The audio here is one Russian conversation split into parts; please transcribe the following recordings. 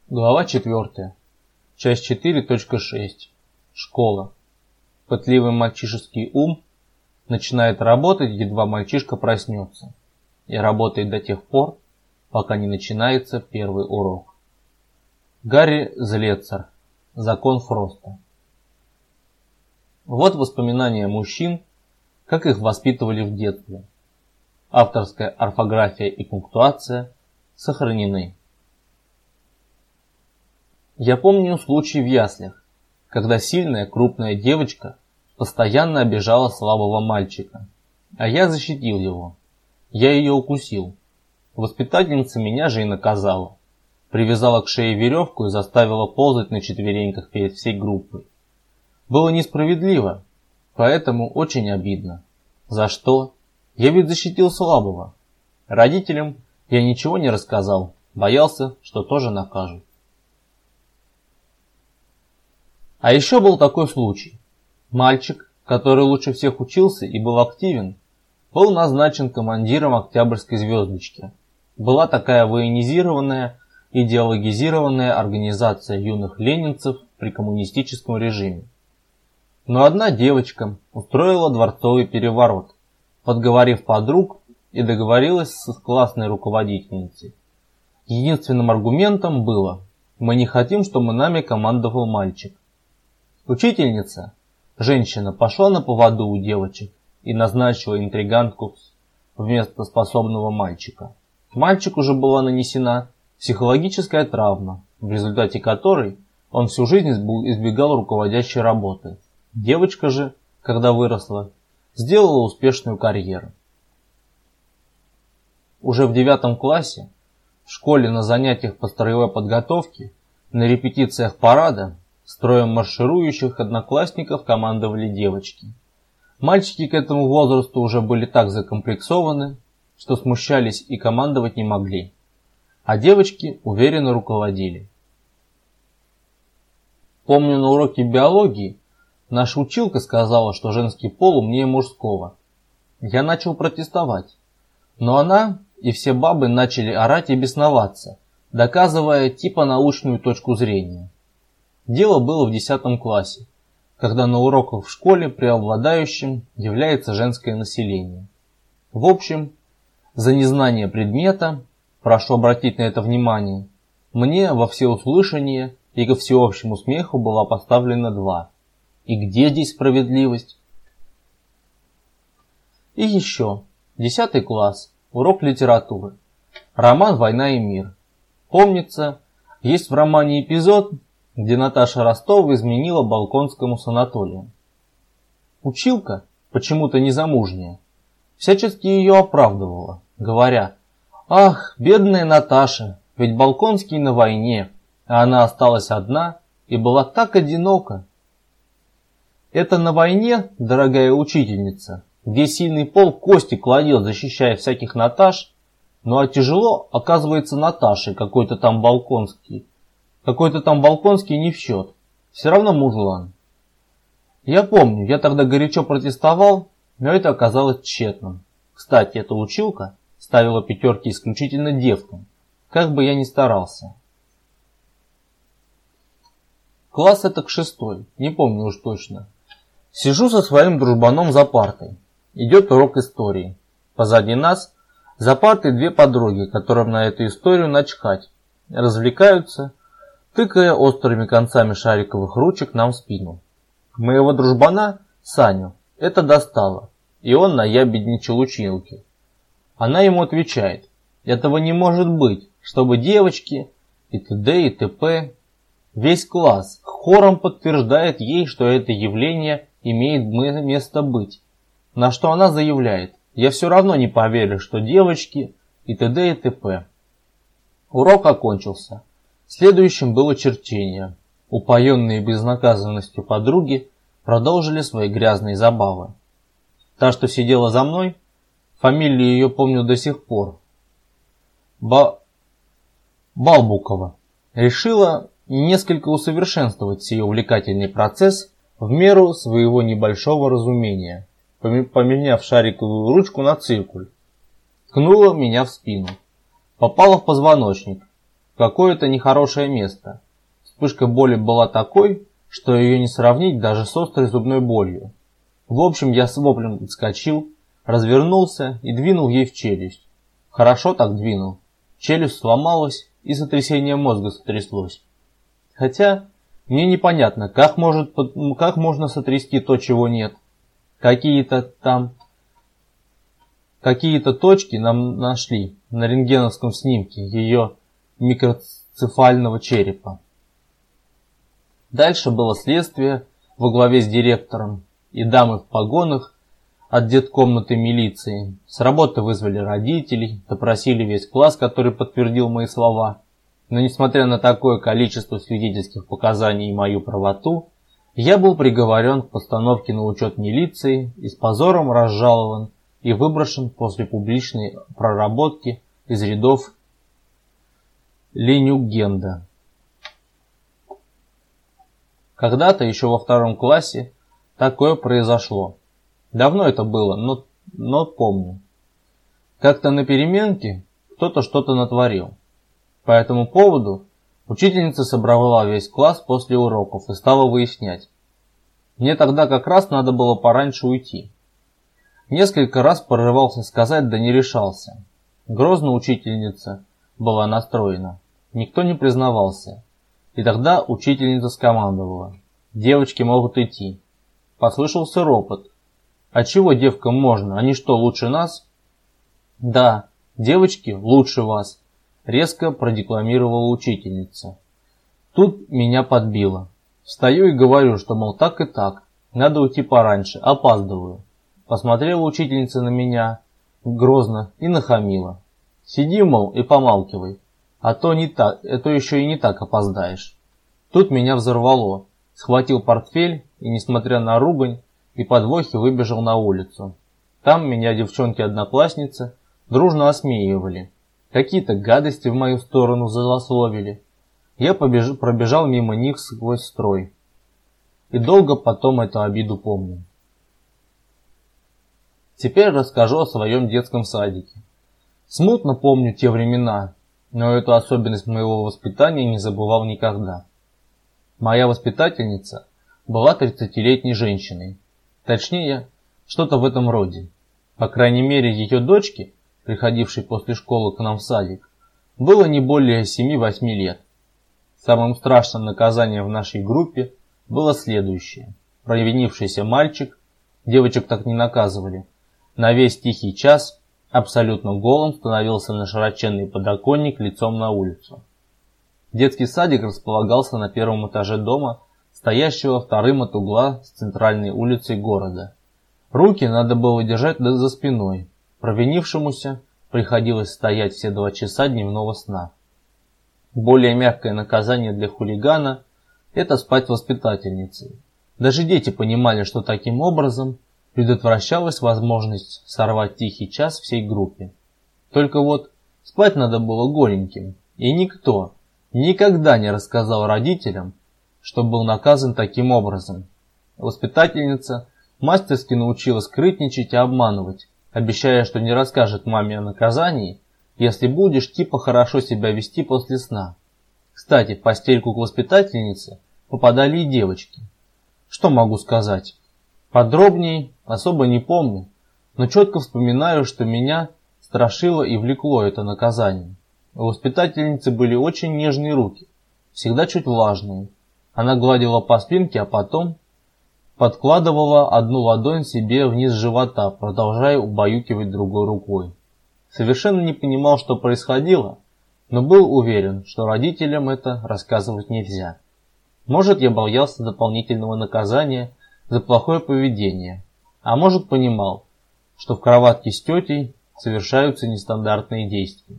Глава 4. Часть 4.6. Школа. Пытливый мальчишеский ум начинает работать, едва мальчишка проснется, и работает до тех пор, пока не начинается первый урок. Гарри Злецер. Закон Фроста. Вот воспоминания мужчин, как их воспитывали в детстве. Авторская орфография и пунктуация сохранены. Я помню случай в яслях, когда сильная крупная девочка постоянно обижала слабого мальчика, а я защитил его. Я ее укусил. Воспитательница меня же и наказала. Привязала к шее веревку и заставила ползать на четвереньках перед всей группой. Было несправедливо, поэтому очень обидно. За что? Я ведь защитил слабого. Родителям я ничего не рассказал, боялся, что тоже накажут. А еще был такой случай. Мальчик, который лучше всех учился и был активен, был назначен командиром Октябрьской звездочки. Была такая военизированная, идеологизированная организация юных ленинцев при коммунистическом режиме. Но одна девочка устроила дворцовый переворот, подговорив подруг и договорилась с классной руководительницей. Единственным аргументом было: мы не хотим, чтобы нами командовал мальчик. Учительница, женщина, пошла на поводу у девочек и назначила интригантку вместо способного мальчика. Мальчику же была нанесена психологическая травма, в результате которой он всю жизнь избегал руководящей работы. Девочка же, когда выросла, сделала успешную карьеру. Уже в 9 классе, в школе на занятиях по строевой подготовке, на репетициях парада, строем марширующих одноклассников командовали девочки. Мальчики к этому возрасту уже были так закомплексованы, что смущались и командовать не могли, а девочки уверенно руководили. Помню, на уроке биологии наша училка сказала, что женский пол умнее мужского. Я начал протестовать, но она и все бабы начали орать и бесноваться, доказывая типа научную точку зрения. Дело было в 10 классе, когда на уроках в школе преобладающим является женское население. В общем, за незнание предмета, прошу обратить на это внимание, мне во всеуслышание и ко всеобщему смеху была поставлена 2. И где здесь справедливость? И еще, 10 класс, урок литературы. Роман «Война и мир». Помнится, есть в романе эпизод, где Наташа Ростова изменила Болконскому с Анатолием. Училка, почему-то незамужняя, всячески ее оправдывала, говоря: «Ах, бедная Наташа, ведь Болконский на войне, а она осталась одна и была так одинока». Это на войне, дорогая учительница, где сильный пол кости кладет, защищая всяких Наташ, ну а тяжело оказывается Наташе какой-то там Болконский. Какой-то там Болконский не в счет. Все равно мужлан. Я помню, я тогда горячо протестовал, но это оказалось тщетным. Кстати, эта училка ставила 5 исключительно девкам, как бы я ни старался. Класс этак 6, не помню уж точно. Сижу со своим дружбаном за партой. Идет урок истории. Позади нас за партой 2 подруги, которым на эту историю начхать. Развлекаются, тыкая острыми концами шариковых ручек нам в спину. Моего дружбана, Саню, это достало, и он наябедничал училке. Она ему отвечает: этого не может быть, чтобы девочки и т.д. и т.п. Весь класс хором подтверждает ей, что это явление имеет место быть. На что она заявляет: я все равно не поверю, что девочки и т.д. и т.п. Урок окончился. Следующим было черчение. Упоенные безнаказанностью подруги продолжили свои грязные забавы. Та, что сидела за мной, фамилию ее помню до сих пор, Балбукова, решила несколько усовершенствовать сей увлекательный процесс в меру своего небольшого разумения, поменяв шариковую ручку на циркуль. Ткнула меня в спину. Попала в позвоночник. в какое-то нехорошее место. Вспышка боли была такой, что ее не сравнить даже с острой зубной болью. В общем, я с воплем отскочил, развернулся и двинул ей в челюсть. Хорошо так двинул. Челюсть сломалась, и сотрясение мозга сотряслось. Хотя мне непонятно, как можно сотрясти то, чего нет. Какие-то точки нам нашли на рентгеновском снимке ее микроцефального черепа. Дальше было следствие во главе с директором и дамы в погонах от деткомнаты милиции. С работы вызвали родителей, допросили весь класс, который подтвердил мои слова. Но несмотря на такое количество свидетельских показаний и мою правоту, я был приговорен к постановке на учет милиции и с позором разжалован и выброшен после публичной проработки из рядов Ленюгенда. Когда-то еще во 2 классе такое произошло. Давно это было, но помню. Как-то на переменке кто-то что-то натворил. По этому поводу учительница собрала весь класс после уроков и стала выяснять. Мне тогда как раз надо было пораньше уйти. Несколько раз порывался сказать, да не решался. Грозно учительница была настроена. Никто не признавался. И тогда учительница скомандовала: «Девочки могут идти». Послышался ропот. «А чего девкам можно? Они что, лучше нас?» «Да, девочки лучше вас», — резко продекламировала учительница. Тут меня подбило. Встаю и говорю, что, мол, так и так, надо уйти пораньше, опаздываю. Посмотрела учительница на меня грозно и нахамила. «Сиди, мол, и помалкивай, а то еще и не так опоздаешь». Тут меня взорвало. Схватил портфель и, несмотря на ругань и подвохи, выбежал на улицу. Там меня девчонки-одноклассницы дружно осмеивали. Какие-то гадости в мою сторону злословили. Я пробежал мимо них сквозь строй. И долго потом эту обиду помню. Теперь расскажу о своем детском садике. Смутно помню те времена, но эту особенность моего воспитания не забывал никогда. Моя воспитательница была 30-летней женщиной. Точнее, что-то в этом роде. По крайней мере, ее дочке, приходившей после школы к нам в садик, было не более 7-8 лет. Самым страшным наказанием в нашей группе было следующее. Провинившийся мальчик, девочек так не наказывали, на весь тихий час абсолютно голым становился на широченный подоконник лицом на улицу. Детский садик располагался на 1-м этаже дома, стоящего 2-м от угла с центральной улицей города. Руки надо было держать за спиной. Провинившемуся приходилось стоять все 2 часа дневного сна. Более мягкое наказание для хулигана – это спать воспитательницей. Даже дети понимали, что таким образом предотвращалась возможность сорвать тихий час всей группе. Только вот спать надо было голеньким, и никто никогда не рассказал родителям, что был наказан таким образом. Воспитательница мастерски научилась скрытничать и обманывать, обещая, что не расскажет маме о наказании, если будешь типа хорошо себя вести после сна. Кстати, в постельку к воспитательнице попадали и девочки. Что могу сказать? Подробней особо не помню, но четко вспоминаю, что меня страшило и влекло это наказание. У воспитательницы были очень нежные руки, всегда чуть влажные. Она гладила по спинке, а потом подкладывала одну ладонь себе вниз живота, продолжая убаюкивать другой рукой. Совершенно не понимал, что происходило, но был уверен, что родителям это рассказывать нельзя. Может, я боялся дополнительного наказания за плохое поведение, а может, понимал, что в кроватке с тетей совершаются нестандартные действия.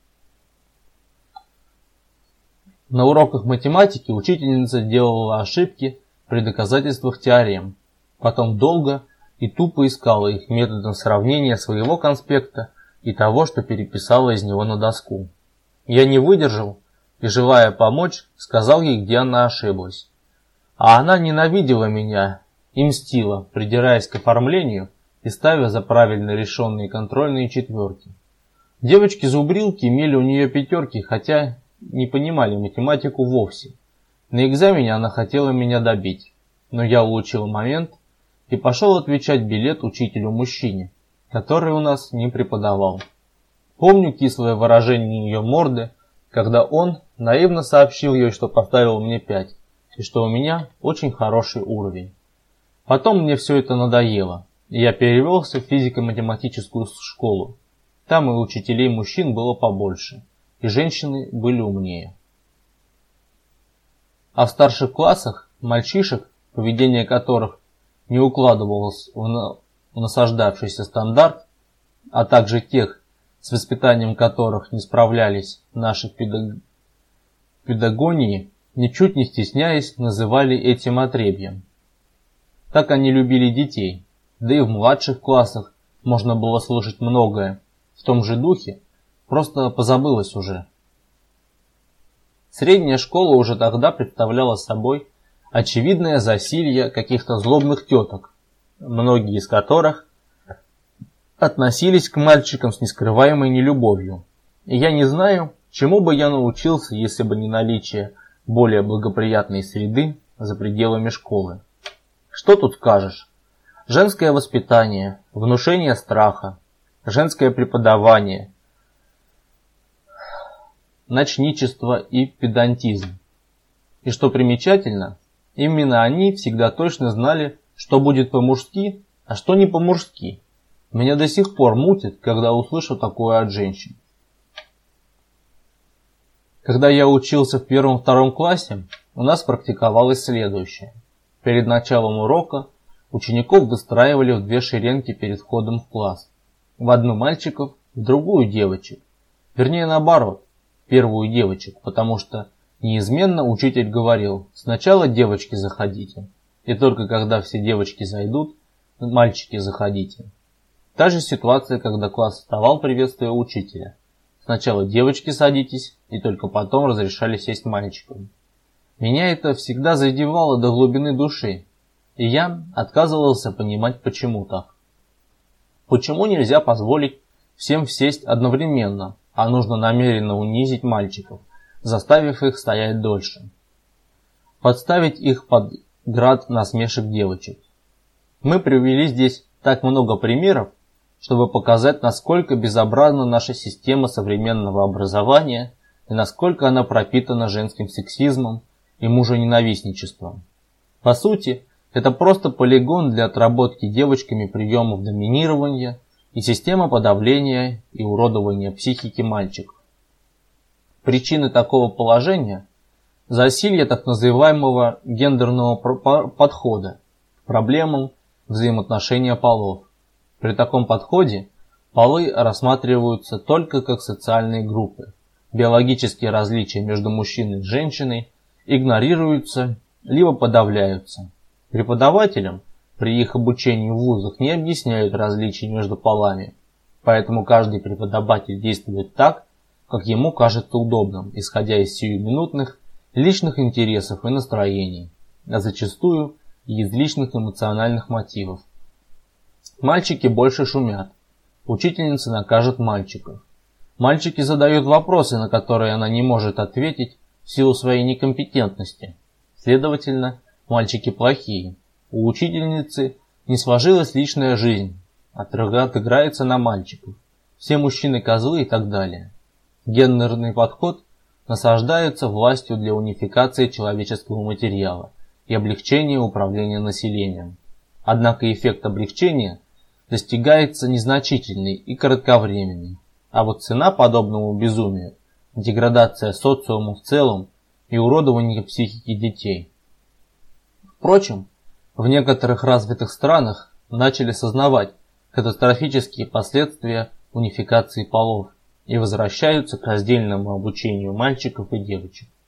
На уроках математики учительница делала ошибки при доказательствах теорем, потом долго и тупо искала их методом сравнения своего конспекта и того, что переписала из него на доску. Я не выдержал и, желая помочь, сказал ей, где она ошиблась. А она ненавидела меня и мстила, придираясь к оформлению и ставя за правильно решенные контрольные 4. Девочки-зубрилки имели у нее 5, хотя не понимали математику вовсе. На экзамене она хотела меня добить, но я улучил момент и пошел отвечать билет учителю-мужчине, который у нас не преподавал. Помню кислое выражение ее морды, когда он наивно сообщил ей, что поставил мне 5, и что у меня очень хороший уровень. Потом мне все это надоело, и я перевелся в физико-математическую школу. Там и учителей мужчин было побольше, и женщины были умнее. А в старших классах мальчишек, поведение которых не укладывалось в насаждавшийся стандарт, а также тех, с воспитанием которых не справлялись наши педагогии, ничуть не стесняясь, называли этим отребьем. Так они любили детей, да и в младших классах можно было слышать многое в том же духе, просто позабылось уже. Средняя школа уже тогда представляла собой очевидное засилье каких-то злобных теток, многие из которых относились к мальчикам с нескрываемой нелюбовью. И я не знаю, чему бы я научился, если бы не наличие более благоприятной среды за пределами школы. Что тут скажешь? Женское воспитание, внушение страха, женское преподавание, ночничество и педантизм. И что примечательно, именно они всегда точно знали, что будет по-мужски, а что не по-мужски. Меня до сих пор мутит, когда услышу такое от женщин. Когда я учился в 1-2 классе, у нас практиковалось следующее. Перед началом урока учеников выстраивали в 2 шеренги перед входом в класс. В одну мальчиков, в другую девочек. Вернее, наоборот, в первую девочек, потому что неизменно учитель говорил: сначала девочки заходите, и только когда все девочки зайдут, мальчики заходите. Та же ситуация, когда класс вставал, приветствуя учителя. Сначала девочки садитесь, и только потом разрешали сесть мальчикам. Меня это всегда задевало до глубины души, и я отказывался понимать, почему так. Почему нельзя позволить всем сесть одновременно, а нужно намеренно унизить мальчиков, заставив их стоять дольше? Подставить их под град насмешек девочек. Мы привели здесь так много примеров, чтобы показать, насколько безобразна наша система современного образования и насколько она пропитана женским сексизмом и мужененавистничеством. По сути, это просто полигон для отработки девочками приемов доминирования и система подавления и уродования психики мальчиков. Причины такого положения – засилье так называемого гендерного подхода к проблемам взаимоотношения полов. При таком подходе полы рассматриваются только как социальные группы. Биологические различия между мужчиной и женщиной игнорируются либо подавляются. Преподавателям при их обучении в вузах не объясняют различий между полами, поэтому каждый преподаватель действует так, как ему кажется удобным, исходя из сиюминутных личных интересов и настроений, а зачастую и из личных эмоциональных мотивов. Мальчики больше шумят. Учительница накажет мальчиков. Мальчики задают вопросы, на которые она не может ответить в силу своей некомпетентности. Следовательно, мальчики плохие. У учительницы не сложилась личная жизнь, отыграется на мальчиков. Все мужчины козлы и так далее. Гендерный подход насаждается властью для унификации человеческого материала и облегчения управления населением. Однако эффект облегчения достигается незначительный и кратковременный, а вот цена подобному безумию – деградация социума в целом и уродование психики детей. Впрочем, в некоторых развитых странах начали сознавать катастрофические последствия унификации полов и возвращаются к раздельному обучению мальчиков и девочек.